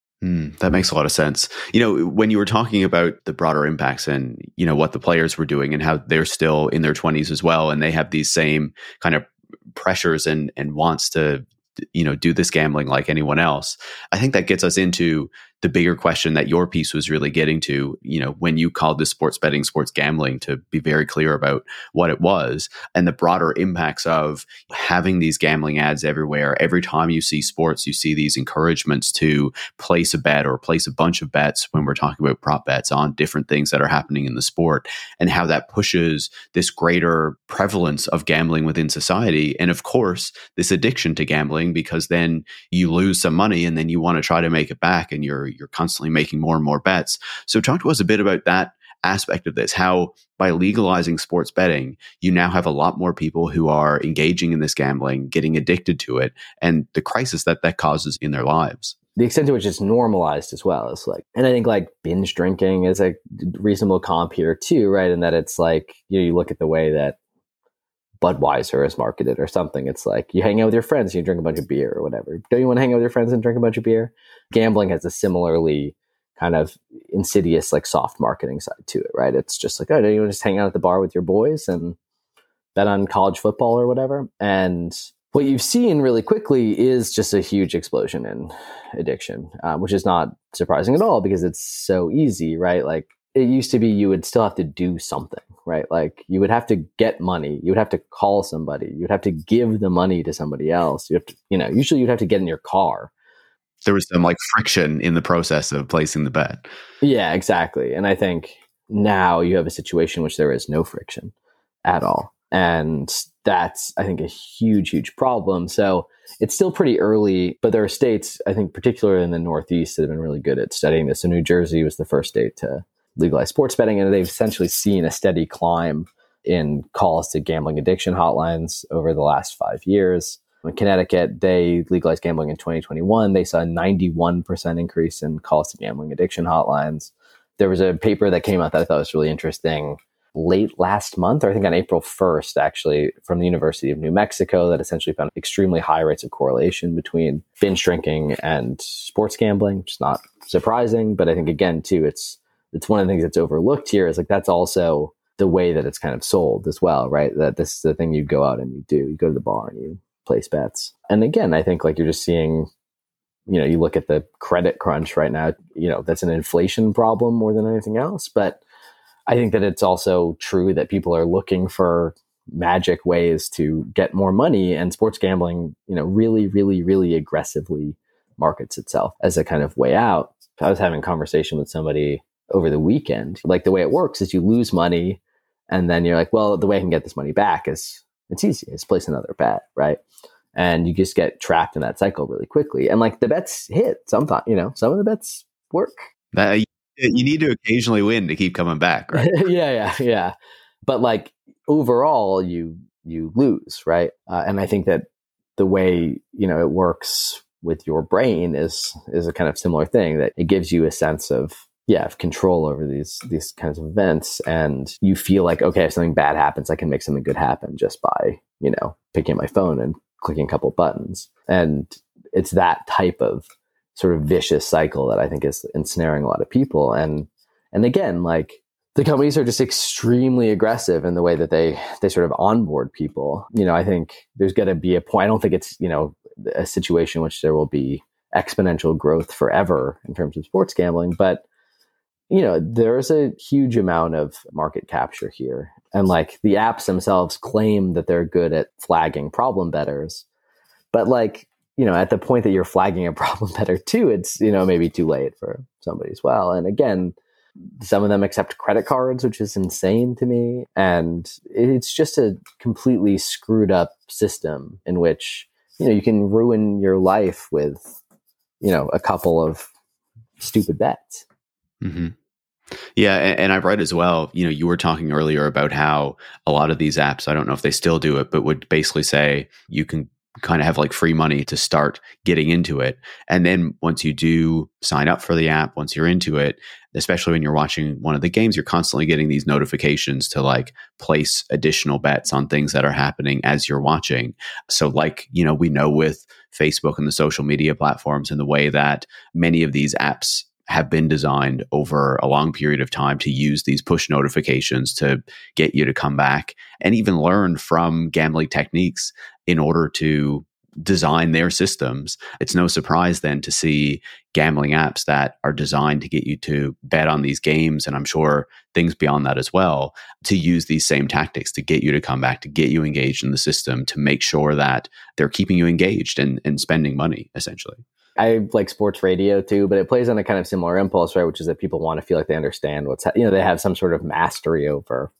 That makes a lot of sense. When you were talking about the broader impacts and, what the players were doing and how they're still in their 20s as well, and they have these same kind of pressures and wants to, do this gambling like anyone else. I think that gets us into the bigger question that your piece was really getting to, when you called this sports betting, sports gambling, to be very clear about what it was and the broader impacts of having these gambling ads everywhere. Every time you see sports, you see these encouragements to place a bet or place a bunch of bets when we're talking about prop bets on different things that are happening in the sport, and how that pushes this greater prevalence of gambling within society. And of course, this addiction to gambling, because then you lose some money and then you want to try to make it back, and you're constantly making more and more bets. So talk to us a bit about that aspect of this, how by legalizing sports betting, you now have a lot more people who are engaging in this gambling, getting addicted to it, and the crisis that causes in their lives. The extent to which it's normalized as well is like, and I think like binge drinking is a reasonable comp here too, right? And that it's like, you look at the way that Budweiser is marketed or something. It's like you hang out with your friends, you drink a bunch of beer or whatever. Don't you want to hang out with your friends and drink a bunch of beer? Gambling has a similarly kind of insidious, like soft marketing side to it, right? It's just like, oh, don't you want to just hang out at the bar with your boys and bet on college football or whatever? And what you've seen really quickly is just a huge explosion in addiction, which is not surprising at all because it's so easy, right? Like it used to be you would still have to do something, right? Like you would have to get money. You would have to call somebody. You'd have to give the money to somebody else. You have to, usually you'd have to get in your car. There was some like friction in the process of placing the bet. Yeah, exactly. And I think now you have a situation in which there is no friction at all. And that's, I think, a huge, huge problem. So it's still pretty early, but there are states, I think, particularly in the Northeast, that have been really good at studying this. So New Jersey was the first state to legalize sports betting, and they've essentially seen a steady climb in calls to gambling addiction hotlines over the last 5 years. In Connecticut, they legalized gambling in 2021. They saw a 91% increase in calls to gambling addiction hotlines. There was a paper that came out that I thought was really interesting late last month, or I think on April 1st, actually, from the University of New Mexico, that essentially found extremely high rates of correlation between binge drinking and sports gambling, which is not surprising. But I think, again, too, it's one of the things that's overlooked here is like that's also the way that it's kind of sold as well, right? That this is the thing you go out and you do. You go to the bar and you place bets. And again, I think like you're just seeing, you look at the credit crunch right now, that's an inflation problem more than anything else. But I think that it's also true that people are looking for magic ways to get more money, and sports gambling, really, really, really aggressively markets itself as a kind of way out. I was having a conversation with somebody over the weekend. Like the way it works is you lose money and then you're like, well, the way I can get this money back is it's easy. It's place another bet, right? And you just get trapped in that cycle really quickly. And like the bets hit sometimes, some of the bets work. You need to occasionally win to keep coming back, right? Yeah. But like overall, you lose, right? And I think that the way, it works with your brain is a kind of similar thing, that it gives you a sense of control over these kinds of events. And you feel like, okay, if something bad happens, I can make something good happen just by, picking up my phone and clicking a couple buttons. And it's that type of sort of vicious cycle that I think is ensnaring a lot of people. And again, like the companies are just extremely aggressive in the way that they sort of onboard people. I think there's going to be a point. I don't think it's, a situation in which there will be exponential growth forever in terms of sports gambling, but there's a huge amount of market capture here. And like the apps themselves claim that they're good at flagging problem bettors. But like, at the point that you're flagging a problem bettor too, it's, maybe too late for somebody as well. And again, some of them accept credit cards, which is insane to me. And it's just a completely screwed up system in which, you can ruin your life with, a couple of stupid bets. Mm-hmm. Yeah. And I've read as well, you were talking earlier about how a lot of these apps, I don't know if they still do it, but would basically say you can kind of have like free money to start getting into it. And then once you do sign up for the app, once you're into it, especially when you're watching one of the games, you're constantly getting these notifications to like place additional bets on things that are happening as you're watching. So like, we know with Facebook and the social media platforms and the way that many of these apps have been designed over a long period of time to use these push notifications to get you to come back and even learn from gambling techniques in order to design their systems. It's no surprise then to see gambling apps that are designed to get you to bet on these games, and I'm sure things beyond that as well, to use these same tactics to get you to come back, to get you engaged in the system, to make sure that they're keeping you engaged and spending money, essentially. I like sports radio too, but it plays on a kind of similar impulse, right? Which is that people want to feel like they understand they have some sort of mastery over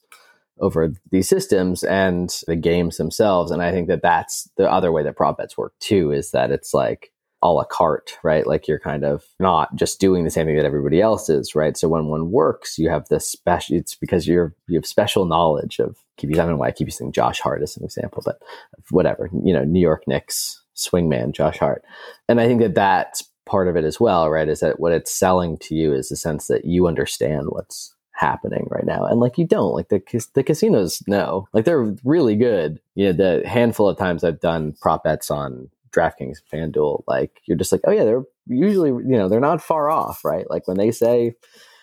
these systems and the games themselves. And I think that that's the other way that prop bets work too, is that it's like a la carte, right? Like you're kind of not just doing the same thing that everybody else is, right? So when one works, you have this special, it's because you have special knowledge of, I don't know why I keep using Josh Hart as an example, but whatever, New York Knicks swingman, Josh Hart. And I think that that's part of it as well, right? Is that what it's selling to you is the sense that you understand what's happening right now. And like, you don't, like the casinos know, like they're really good. The handful of times I've done prop bets on DraftKings, FanDuel, like you're just like, oh yeah, they're usually, they're not far off, right? Like when they say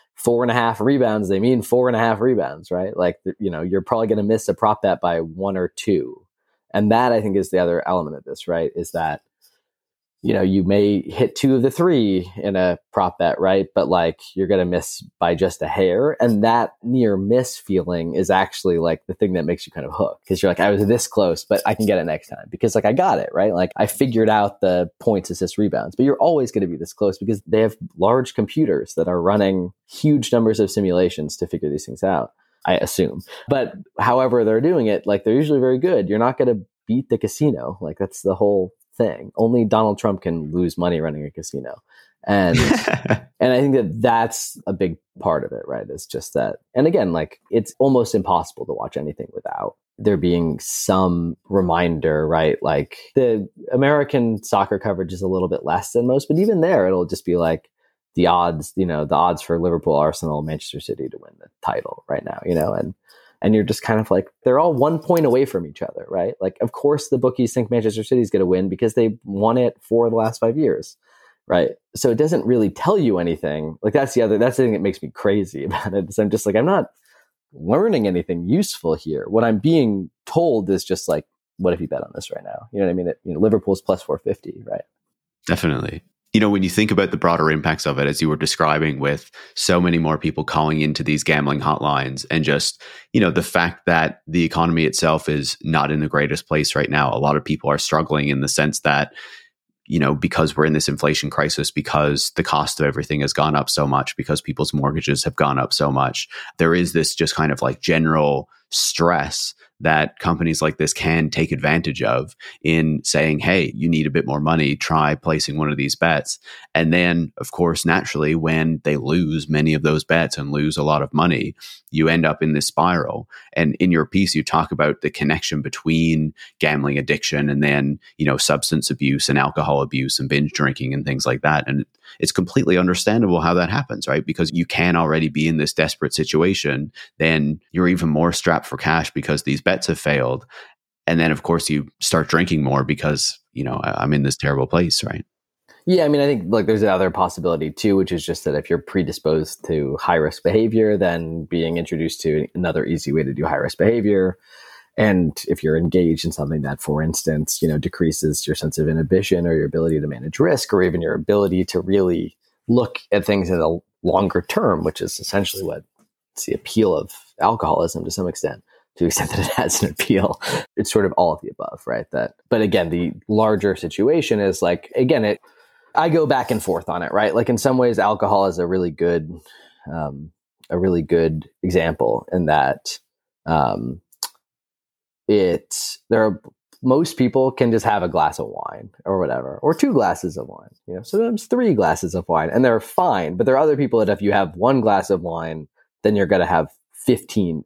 4.5 rebounds, they mean 4.5 rebounds, right? Like, you're probably going to miss a prop bet by 1 or 2. And that I think is the other element of this, right? Is that you may hit 2 of the 3 in a prop bet, right? But like you're going to miss by just a hair. And that near miss feeling is actually like the thing that makes you kind of hooked, because you're like, I was this close, but I can get it next time because like I got it, right? Like I figured out the points, assists, rebounds, but you're always going to be this close because they have large computers that are running huge numbers of simulations to figure these things out, I assume. But however they're doing it, like they're usually very good. You're not going to beat the casino. Like that's the whole thing. Only Donald Trump can lose money running a casino. And and I think that that's a big part of it, right? It's just that. And again, like it's almost impossible to watch anything without there being some reminder, right? Like the American soccer coverage is a little bit less than most, but even there, it'll just be like the odds, the odds for Liverpool, Arsenal, Manchester City to win the title right now, and you're just kind of like, they're all 1 point away from each other, right? Like, of course, the bookies think Manchester City's going to win because they won it for the last 5 years, right? So it doesn't really tell you anything. Like, that's the thing that makes me crazy about it. Is I'm just like, I'm not learning anything useful here. What I'm being told is just like, what if you bet on this right now? You know what I mean? Liverpool's plus 450, right? Definitely. When you think about the broader impacts of it, as you were describing, with so many more people calling into these gambling hotlines, and just, the fact that the economy itself is not in the greatest place right now. A lot of people are struggling in the sense that, because we're in this inflation crisis, because the cost of everything has gone up so much, because people's mortgages have gone up so much, there is this just kind of like general stress that companies like this can take advantage of in saying, hey, you need a bit more money, try placing one of these bets. And then, of course, naturally, when they lose many of those bets and lose a lot of money, you end up in this spiral. And in your piece, you talk about the connection between gambling addiction and then, substance abuse and alcohol abuse and binge drinking and things like that. And it's completely understandable how that happens, right? Because you can already be in this desperate situation. Then you're even more strapped for cash because these bets have failed. And then, of course, you start drinking more because, I'm in this terrible place, right? Yeah, I mean, I think like there's another possibility too, which is just that if you're predisposed to high risk behavior, then being introduced to another easy way to do high risk behavior. And if you're engaged in something that, for instance, decreases your sense of inhibition or your ability to manage risk, or even your ability to really look at things in a longer term, which is essentially what's the appeal of alcoholism to some extent, to the extent that it has an appeal. It's sort of all of the above, right? But again, the larger situation is like, again, I go back and forth on it, right? Like in some ways, alcohol is a really good example in that, most people can just have a glass of wine or whatever, or 2 glasses of wine, sometimes 3 glasses of wine, and they're fine. But there are other people that if you have 1 glass of wine, then you're going to have 15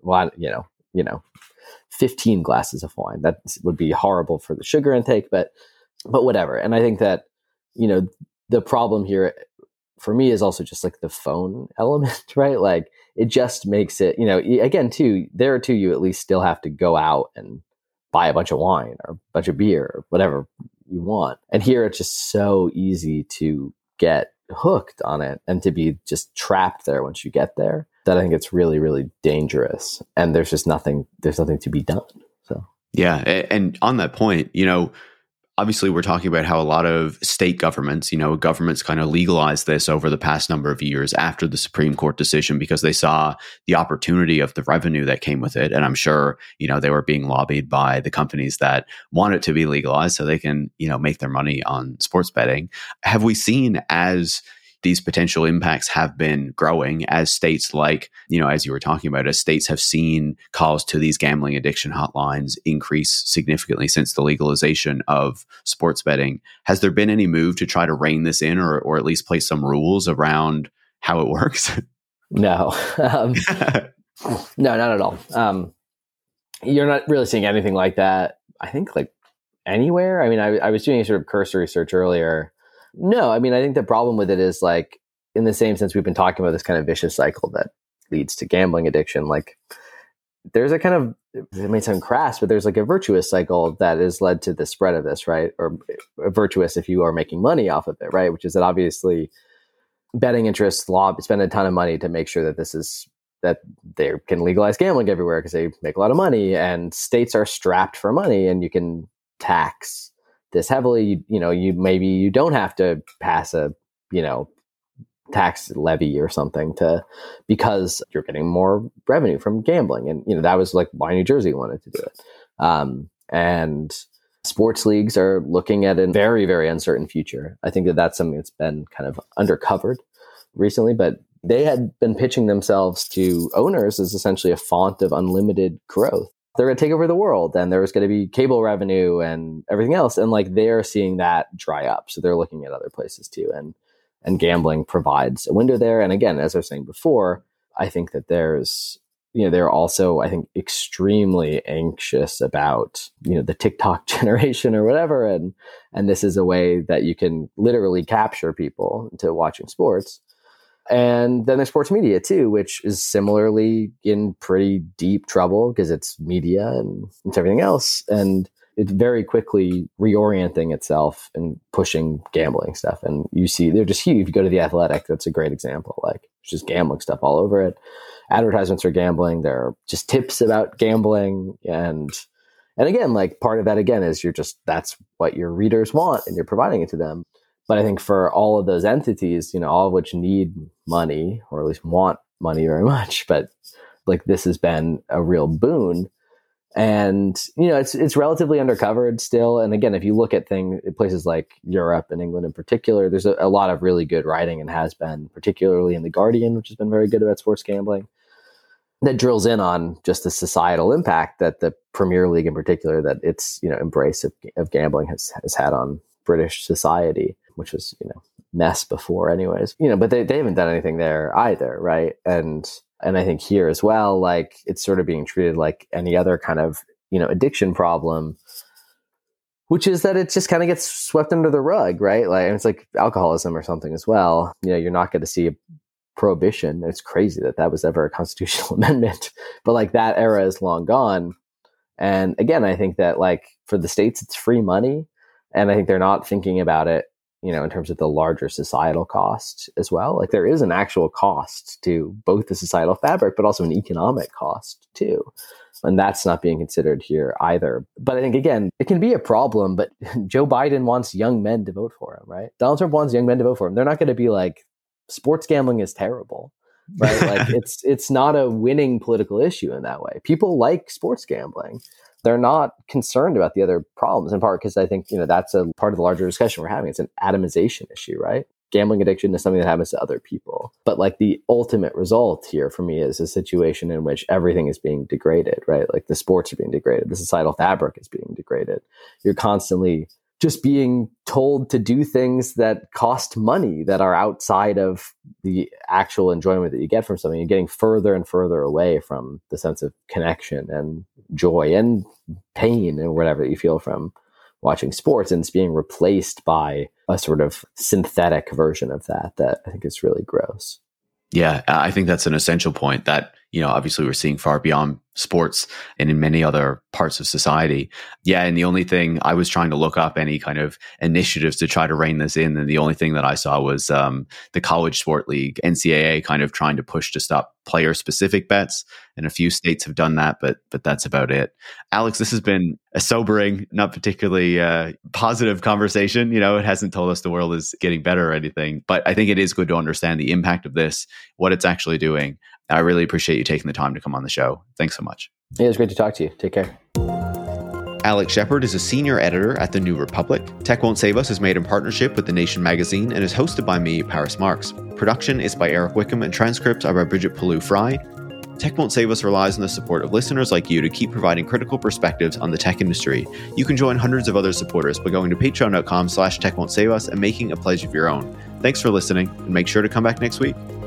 glasses of wine. That would be horrible for the sugar intake, but whatever. And I think that, the problem here for me is also just like the phone element, right? Like it just makes it, again, too, there too, you at least still have to go out and buy a bunch of wine or a bunch of beer or whatever you want. And here it's just so easy to get hooked on it and to be just trapped there once you get there, that I think it's really, really dangerous. And there's nothing to be done. So, yeah. And on that point, obviously, we're talking about how a lot of state governments, governments kind of legalized this over the past number of years after the Supreme Court decision because they saw the opportunity of the revenue that came with it. And I'm sure, they were being lobbied by the companies that want it to be legalized so they can, make their money on sports betting. Have we seen, as these potential impacts have been growing, as states like, as you were talking about, as states have seen calls to these gambling addiction hotlines increase significantly since the legalization of sports betting, has there been any move to try to rein this in or at least place some rules around how it works? No, no, not at all. You're not really seeing anything like that, I think, like anywhere. I mean, I was doing a sort of cursory search earlier. No, I mean, I think the problem with it is like, in the same sense we've been talking about this kind of vicious cycle that leads to gambling addiction, like there's a kind of, it may sound crass, but there's like a virtuous cycle that has led to the spread of this, right? Or virtuous if you are making money off of it, right? Which is that obviously betting interests spend a ton of money to make sure that they can legalize gambling everywhere because they make a lot of money, and states are strapped for money, and you can tax this heavily, you don't have to pass a, tax levy or something because you're getting more revenue from gambling. And, that was like why New Jersey wanted to do it. And sports leagues are looking at a very, very uncertain future. I think that that's something that's been kind of undercovered recently, but they had been pitching themselves to owners as essentially a font of unlimited growth. They're going to take over the world, and there's going to be cable revenue and everything else. And like they're seeing that dry up. So they're looking at other places too. And gambling provides a window there. And again, as I was saying before, I think that they're also, I think, extremely anxious about, the TikTok generation or whatever. And this is a way that you can literally capture people into watching sports. And then there's sports media too, which is similarly in pretty deep trouble because it's media and it's everything else. And it's very quickly reorienting itself and pushing gambling stuff. And you see, they're just huge. If you go to The Athletic, that's a great example. Like, it's just gambling stuff all over it. Advertisements for gambling. There are just tips about gambling. And again, like part of that again is that's what your readers want and you're providing it to them. But I think for all of those entities, all of which need money or at least want money very much, but like this has been a real boon. And, it's relatively undercovered still. And again, if you look at places like Europe and England in particular, there's a lot of really good writing and has been, particularly in The Guardian, which has been very good about sports gambling, that drills in on just the societal impact that the Premier League in particular, that its, embrace of gambling has had on British society, which was, mess before anyways, but they haven't done anything there either. Right. And I think here as well, like it's sort of being treated like any other kind of, addiction problem, which is that it just kind of gets swept under the rug, right? Like, and it's like alcoholism or something as well. You're not going to see a prohibition. It's crazy that was ever a constitutional amendment, but like that era is long gone. And again, I think that like for the states, it's free money. And I think they're not thinking about it, in terms of the larger societal cost as well. Like there is an actual cost to both the societal fabric, but also an economic cost too. And that's not being considered here either. But I think, again, it can be a problem, but Joe Biden wants young men to vote for him, right? Donald Trump wants young men to vote for him. They're not going to be like, sports gambling is terrible, right? Like it's not a winning political issue in that way. People like sports gambling. They're not concerned about the other problems, in part because I think, that's a part of the larger discussion we're having. It's an atomization issue, right? Gambling addiction is something that happens to other people. But like the ultimate result here for me is a situation in which everything is being degraded, right? Like the sports are being degraded. The societal fabric is being degraded. You're constantly just being told to do things that cost money, that are outside of the actual enjoyment that you get from something. You're getting further and further away from the sense of connection and joy and pain and whatever you feel from watching sports. And it's being replaced by a sort of synthetic version of that I think is really gross. Yeah, I think that's an essential point that, obviously we're seeing far beyond sports and in many other parts of society. Yeah, and the only thing I was trying to look up any kind of initiatives to try to rein this in, and the only thing that I saw was the College Sport League, NCAA, kind of trying to push to stop player-specific bets, and a few states have done that, but that's about it. Alex, this has been a sobering, not particularly positive conversation. It hasn't told us the world is getting better or anything, but I think it is good to understand the impact of this, what it's actually doing. I really appreciate you taking the time to come on the show. Thanks so much. Yeah, it was great to talk to you. Take care. Alex Shepard is a senior editor at The New Republic. Tech Won't Save Us is made in partnership with The Nation magazine and is hosted by me, Paris Marks. Production is by Eric Wickham and transcripts are by Bridget Pallou-Fry. Tech Won't Save Us relies on the support of listeners like you to keep providing critical perspectives on the tech industry. You can join hundreds of other supporters by going to patreon.com/techwon'tsave us and making a pledge of your own. Thanks for listening, and make sure to come back next week.